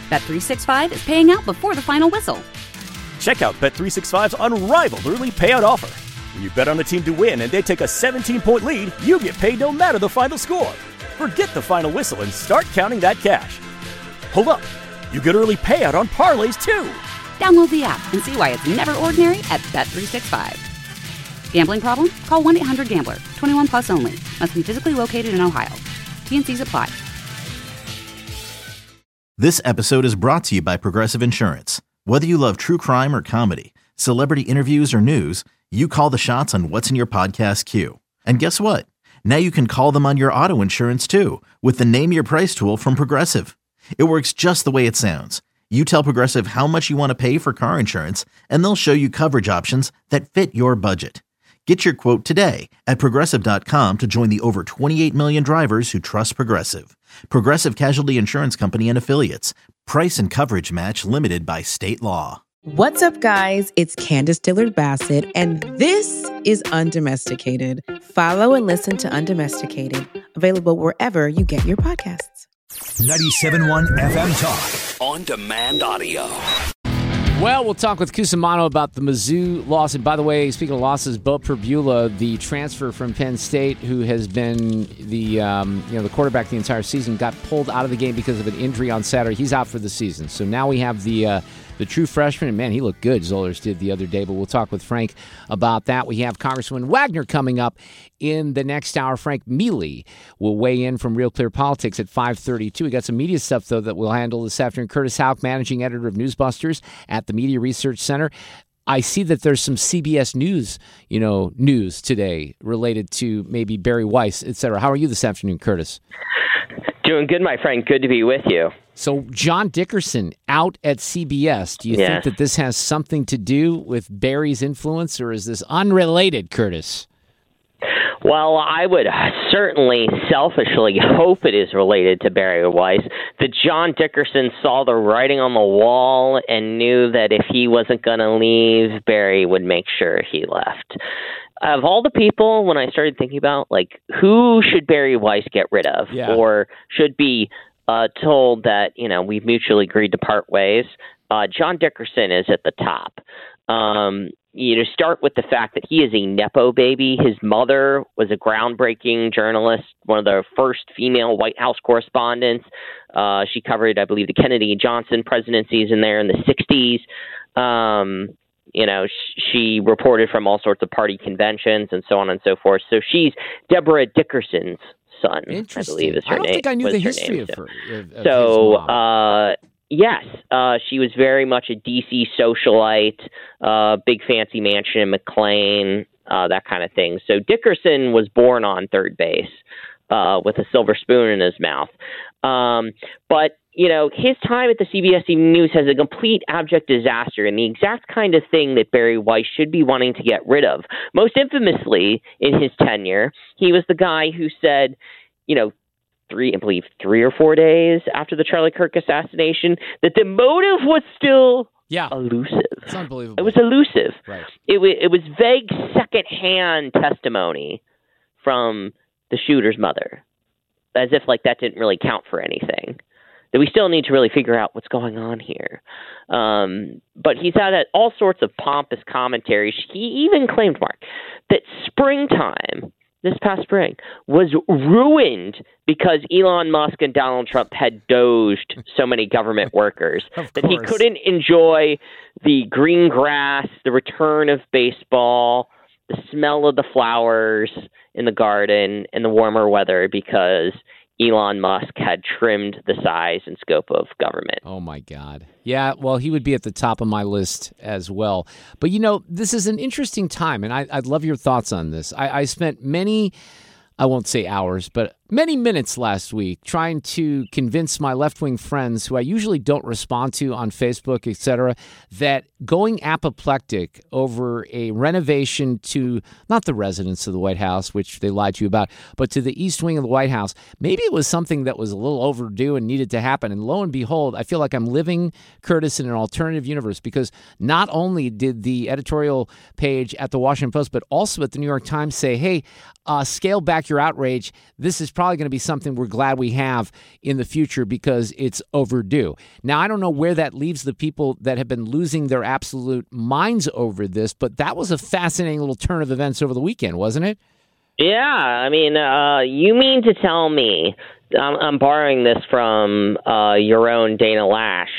Bet365 is paying out before the final whistle. Check out Bet365's unrivaled early payout offer. When you bet on a team to win and they take a 17-point lead, you get paid no matter the final score. Forget the final whistle and start counting that cash. Hold up. You get early payout on parlays, too. Download the app and see why it's never ordinary at Bet365. Gambling problem? Call 1-800-GAMBLER. 21 plus only. Must be physically located in Ohio. T&Cs apply. This episode is brought to you by Progressive Insurance. Whether you love true crime or comedy, celebrity interviews or news, you call the shots on what's in your podcast queue. And guess what? Now you can call them on your auto insurance too with the Name Your Price tool from Progressive. It works just the way it sounds. You tell Progressive how much you want to pay for car insurance, and they'll show you coverage options that fit your budget. Get your quote today at Progressive.com to join the over 28 million drivers who trust Progressive. Progressive Casualty Insurance Company and Affiliates. Price and coverage match limited by state law. What's up, guys? It's Candace Dillard-Bassett, and this is Undomesticated. Follow and listen to Undomesticated, available wherever you get your podcasts. 97.1 FM Talk. On demand audio. Well, we'll talk with Cusimano about the Mizzou loss. And by the way, speaking of losses, Bo Perbula, the transfer from Penn State, who has been the quarterback the entire season, got pulled out of the game because of an injury on Saturday. He's out for the season. So now we have the true freshman. And, man, he looked good, Zollers did the other day. But we'll talk with Frank about that. We have Congressman Wagner coming up in the next hour. Frank Mealy will weigh in from Real Clear Politics at 5:32. We got some media stuff, though, that we'll handle this afternoon. Curtis Houck, managing editor of Newsbusters at the Media Research Center. I see that there's some CBS News, news today related to maybe Barry Weiss, et cetera. How are you this afternoon, Curtis? Doing good, my friend. Good to be with you. So John Dickerson out at CBS. Do you think that this has something to do with Barry's influence, or is this unrelated, Curtis? Well, I would certainly selfishly hope it is related to Barry Weiss, that John Dickerson saw the writing on the wall and knew that if he wasn't going to leave, Barry would make sure he left. Of all the people, when I started thinking about, who should Barry Weiss get rid of or should be told that, we've mutually agreed to part ways, John Dickerson is at the top. Start with the fact that he is a Nepo baby. His mother was a groundbreaking journalist, one of the first female White House correspondents. She covered, I believe, the Kennedy and Johnson presidencies in there in the 60s. She reported from all sorts of party conventions and so on and so forth. So she's Deborah Dickerson's son, I believe is her name. I don't think I knew the history of her. Yes, she was very much a D.C. socialite, big fancy mansion in McLean, that kind of thing. So Dickerson was born on third base with a silver spoon in his mouth. But his time at the CBS Evening News has a complete abject disaster and the exact kind of thing that Barry Weiss should be wanting to get rid of. Most infamously, in his tenure, he was the guy who said, 3 or 4 days after the Charlie Kirk assassination, that the motive was still elusive. It's unbelievable. It was elusive. Right. It was vague secondhand testimony from the shooter's mother, as if that didn't really count for anything. That we still need to really figure out what's going on here. But he's had all sorts of pompous commentaries. He even claimed, Mark, that springtime, this past spring, was ruined because Elon Musk and Donald Trump had doged so many government workers that he couldn't enjoy the green grass, the return of baseball, the smell of the flowers in the garden, and the warmer weather because Elon Musk had trimmed the size and scope of government. Oh, my God. Yeah, well, he would be at the top of my list as well. But, this is an interesting time, and I'd love your thoughts on this. I spent many, I won't say hours, but many minutes last week trying to convince my left-wing friends, who I usually don't respond to on Facebook, etc., that going apoplectic over a renovation to not the residence of the White House, which they lied to you about, but to the East Wing of the White House, maybe it was something that was a little overdue and needed to happen. And lo and behold, I feel like I'm living, Curtis, in an alternative universe, because not only did the editorial page at the Washington Post, but also at the New York Times say, hey, scale back your outrage. This is probably going to be something we're glad we have in the future because it's overdue. Now, I don't know where that leaves the people that have been losing their absolute minds over this, but that was a fascinating little turn of events over the weekend, wasn't it? Yeah, I mean, you mean to tell me, I'm borrowing this from your own Dana Lash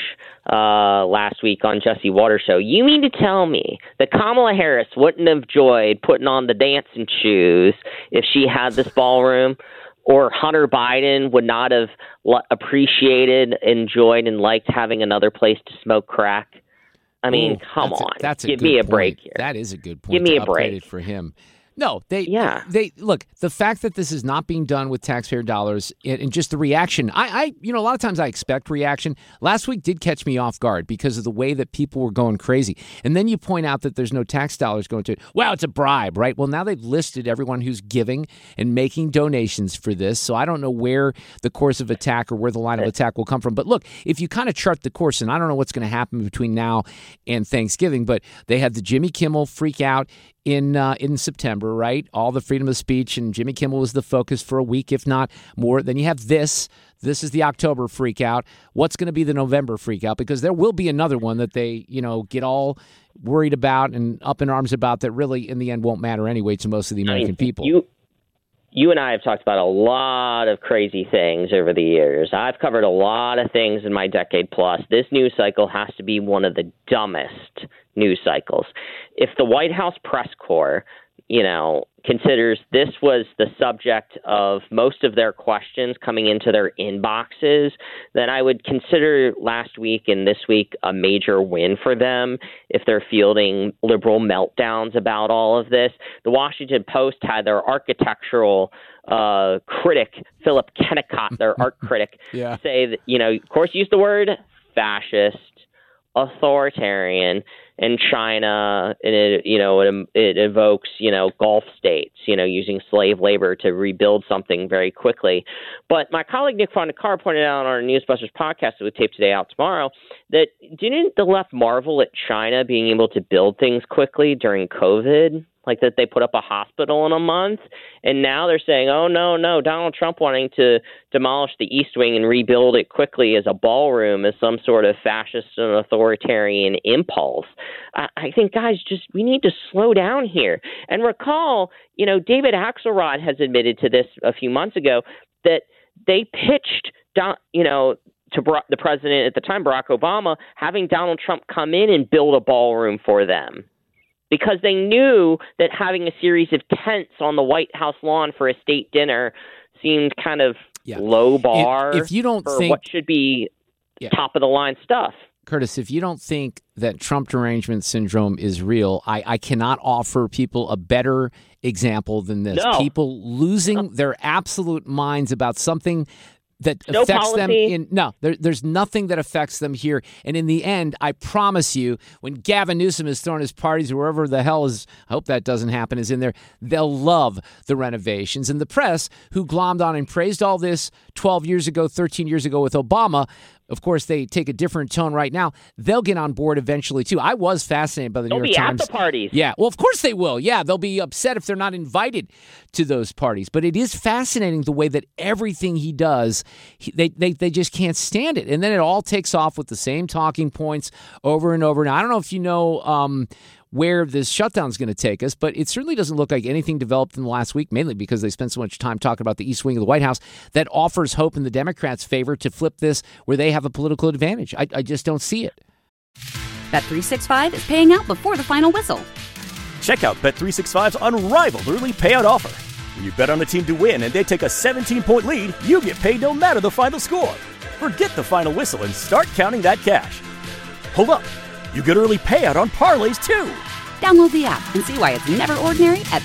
last week on Jesse Waters' show. You mean to tell me that Kamala Harris wouldn't have enjoyed putting on the dancing shoes if she had this ballroom, or Hunter Biden would not have appreciated, enjoyed, and liked having another place to smoke crack? I mean, come on. Give me a break here. That is a good point. Give me a break for him. No, they look, the fact that this is not being done with taxpayer dollars and just the reaction. I a lot of times I expect reaction. Last week did catch me off guard because of the way that people were going crazy. And then you point out that there's no tax dollars going to it. Well, it's a bribe, right? Well, now they've listed everyone who's giving and making donations for this. So I don't know where the course of attack or where the line of attack will come from. But look, if you kind of chart the course, and I don't know what's going to happen between now and Thanksgiving, but they had the Jimmy Kimmel freak out in September, right? All the freedom of speech, and Jimmy Kimmel was the focus for a week, if not more. Then you have this. This is the October freak out. What's going to be the November freak out? Because there will be another one that they, get all worried about and up in arms about that really, in the end, won't matter anyway to most of the American people. You and I have talked about a lot of crazy things over the years. I've covered a lot of things in my decade plus. This news cycle has to be one of the dumbest news cycles. If the White House press corps, considers this was the subject of most of their questions coming into their inboxes, then I would consider last week and this week a major win for them if they're fielding liberal meltdowns about all of this. The Washington Post had their architectural critic, Philip Kennicott, their art critic, say that, of course, use the word fascist, authoritarian, and China, and it evokes, Gulf states, using slave labor to rebuild something very quickly. But my colleague Nick Fondakar pointed out on our Newsbusters podcast that we tape today out tomorrow that didn't the left marvel at China being able to build things quickly during COVID? Like that they put up a hospital in a month, and now they're saying, oh, no, Donald Trump wanting to demolish the East Wing and rebuild it quickly as a ballroom as some sort of fascist and authoritarian impulse. I think, guys, we need to slow down here. And recall, David Axelrod has admitted to this a few months ago that they pitched, to the president at the time, Barack Obama, having Donald Trump come in and build a ballroom for them, because they knew that having a series of tents on the White House lawn for a state dinner seemed kind of low bar if you don't for think, what should be top-of-the-line stuff. Curtis, if you don't think that Trump derangement syndrome is real, I cannot offer people a better example than this. No. People losing their absolute minds about something that affects them there's nothing that affects them here. And in the end, I promise you, when Gavin Newsom is throwing his parties or wherever the hell is, I hope that doesn't happen, is in there, they'll love the renovations. And the press, who glommed on and praised all this 12 years ago, 13 years ago with Obama, of course, they take a different tone right now. They'll get on board eventually, too. I was fascinated by the New York Times. They'll be at the parties. Yeah, well, of course they will. Yeah, they'll be upset if they're not invited to those parties. But it is fascinating the way that everything he does, they just can't stand it. And then it all takes off with the same talking points over and over. Now, I don't know if you know where this shutdown is going to take us, but it certainly doesn't look like anything developed in the last week, mainly because they spent so much time talking about the East Wing of the White House, that offers hope in the Democrats' favor to flip this where they have a political advantage. I just don't see it. Bet365 is paying out before the final whistle. Check out Bet365's unrivaled early payout offer. When you bet on a team to win and they take a 17-point lead, you get paid no matter the final score. Forget the final whistle and start counting that cash. Hold up. You get early payout on parlays, too. Download the app and see why it's never ordinary at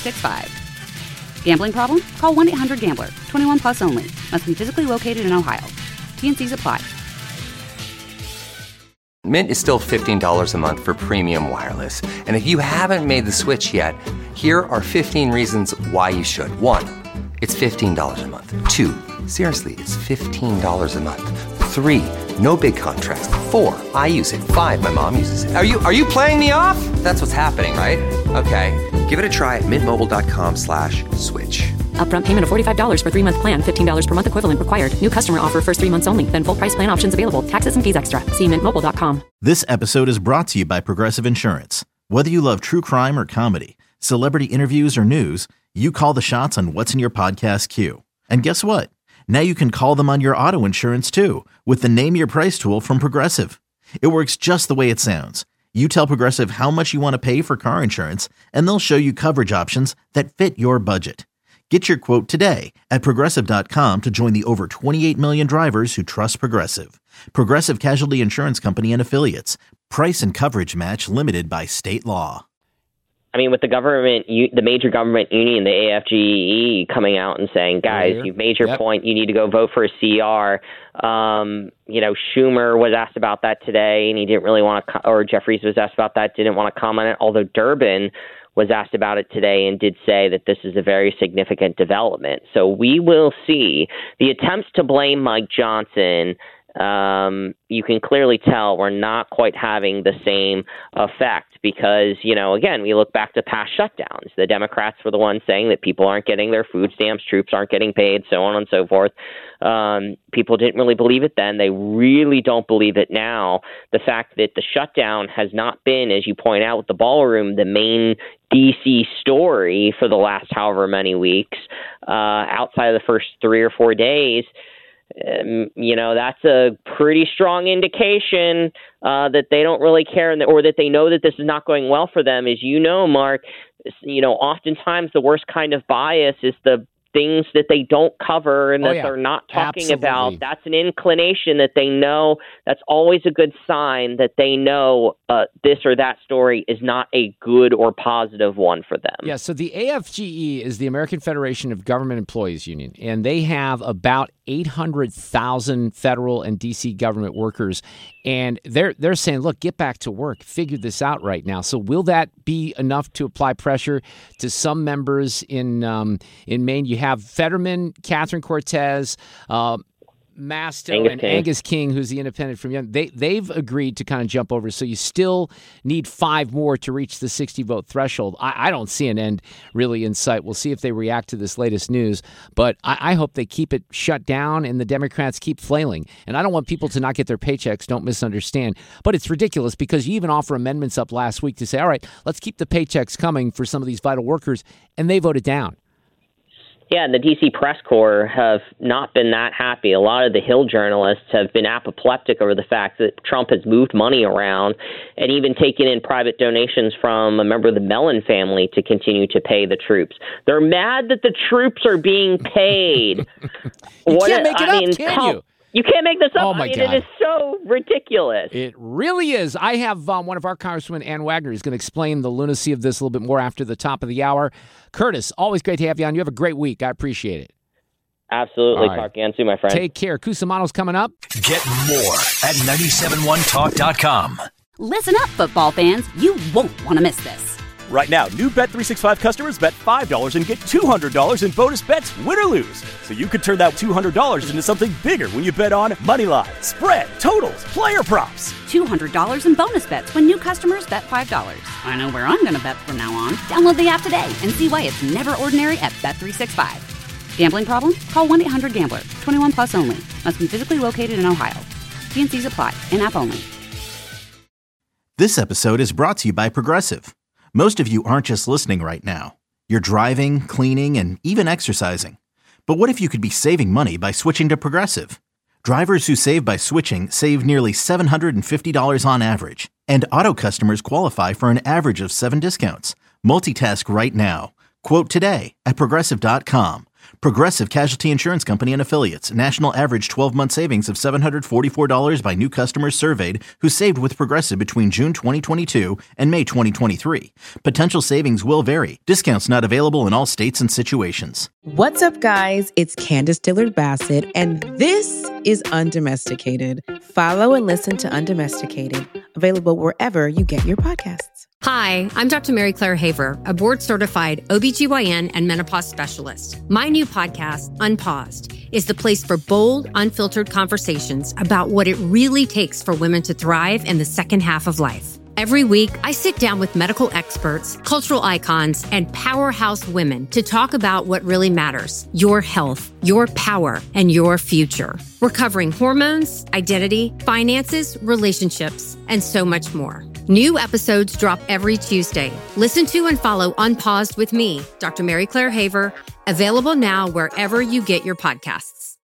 Bet365. Gambling problem? Call 1-800-GAMBLER. 21 plus only. Must be physically located in Ohio. T&Cs apply. Mint is still $15 a month for premium wireless. And if you haven't made the switch yet, here are 15 reasons why you should. 1, it's $15 a month. 2, seriously, it's $15 a month. 3, no big contrast. 4, I use it. 5, my mom uses it. Are you playing me off? That's what's happening, right? Okay, give it a try at mintmobile.com/switch. Upfront payment of $45 for 3-month plan. $15 per month equivalent required. New customer offer first 3 months only. Then full price plan options available. Taxes and fees extra. See mintmobile.com. This episode is brought to you by Progressive Insurance. Whether you love true crime or comedy, celebrity interviews or news, you call the shots on what's in your podcast queue. And guess what? Now you can call them on your auto insurance too with the Name Your Price tool from Progressive. It works just the way it sounds. You tell Progressive how much you want to pay for car insurance, and they'll show you coverage options that fit your budget. Get your quote today at Progressive.com to join the over 28 million drivers who trust Progressive. Progressive Casualty Insurance Company and Affiliates. Price and coverage match limited by state law. I mean, with the government, the major government union, the AFGE, coming out and saying, guys, you've made your point. You need to go vote for a CR. Schumer was asked about that today, and he didn't really want to, or Jeffries was asked about that, didn't want to comment on it, although Durbin was asked about it today and did say that this is a very significant development. So we will see. The attempts to blame Mike Johnson, you can clearly tell we're not quite having the same effect because, again, we look back to past shutdowns. The Democrats were the ones saying that people aren't getting their food stamps, troops aren't getting paid, so on and so forth. People didn't really believe it then. They really don't believe it now. The fact that the shutdown has not been, as you point out with the ballroom, the main D.C. story for the last however many weeks, outside of the first 3 or 4 days, that's a pretty strong indication that they don't really care or that they know that this is not going well for them. As you know, Mark, oftentimes the worst kind of bias is the things that they don't cover and that they're not talking about. That's an inclination that they know. That's always a good sign that they know this or that story is not a good or positive one for them. Yeah, so the AFGE is the American Federation of Government Employees Union, and they have about 800,000 federal and D.C. government workers. And they're saying, look, get back to work. Figure this out right now. So will that be enough to apply pressure to some members in Maine? You have Fetterman, Catherine Cortez, Masto, and Angus King, who's the independent from Young. They've agreed to kind of jump over. So you still need 5 more to reach the 60-vote threshold. I don't see an end really in sight. We'll see if they react to this latest news. But I hope they keep it shut down and the Democrats keep flailing. And I don't want people to not get their paychecks. Don't misunderstand. But it's ridiculous because you even offer amendments up last week to say, all right, let's keep the paychecks coming for some of these vital workers. And they voted down. Yeah, and the D.C. press corps have not been that happy. A lot of the Hill journalists have been apoplectic over the fact that Trump has moved money around and even taken in private donations from a member of the Mellon family to continue to pay the troops. They're mad that the troops are being paid. You can't make it up, can you? You can't make this up. Oh, my God. It is so ridiculous. It really is. I have one of our congressmen, Ann Wagner, who's going to explain the lunacy of this a little bit more after the top of the hour. Curtis, always great to have you on. You have a great week. I appreciate it. Absolutely. Right. Talk again soon, my friend. Take care. Cusimano's coming up. Get more at 971talk.com. Listen up, football fans. You won't want to miss this. Right now, new Bet365 customers bet $5 and get $200 in bonus bets, win or lose. So you could turn that $200 into something bigger when you bet on money line, spread, totals, player props. $200 in bonus bets when new customers bet $5. I know where I'm going to bet from now on. Download the app today and see why it's never ordinary at Bet365. Gambling problem? Call 1-800-GAMBLER. 21 plus only. Must be physically located in Ohio. T&Cs apply. In-app only. This episode is brought to you by Progressive. Most of you aren't just listening right now. You're driving, cleaning, and even exercising. But what if you could be saving money by switching to Progressive? Drivers who save by switching save nearly $750 on average. And auto customers qualify for an average of 7 discounts. Multitask right now. Quote today at Progressive.com. Progressive Casualty Insurance Company and Affiliates. National average 12-month savings of $744 by new customers surveyed who saved with Progressive between June 2022 and May 2023. Potential savings will vary. Discounts not available in all states and situations. What's up, guys? It's Candace Dillard Bassett, and this is Undomesticated. Follow and listen to Undomesticated, available wherever you get your podcasts. Hi, I'm Dr. Mary Claire Haver, a board-certified OBGYN and menopause specialist. My new podcast, Unpaused, is the place for bold, unfiltered conversations about what it really takes for women to thrive in the second half of life. Every week, I sit down with medical experts, cultural icons, and powerhouse women to talk about what really matters: your health, your power, and your future. We're covering hormones, identity, finances, relationships, and so much more. New episodes drop every Tuesday. Listen to and follow Unpaused with me, Dr. Mary Claire Haver, available now wherever you get your podcasts.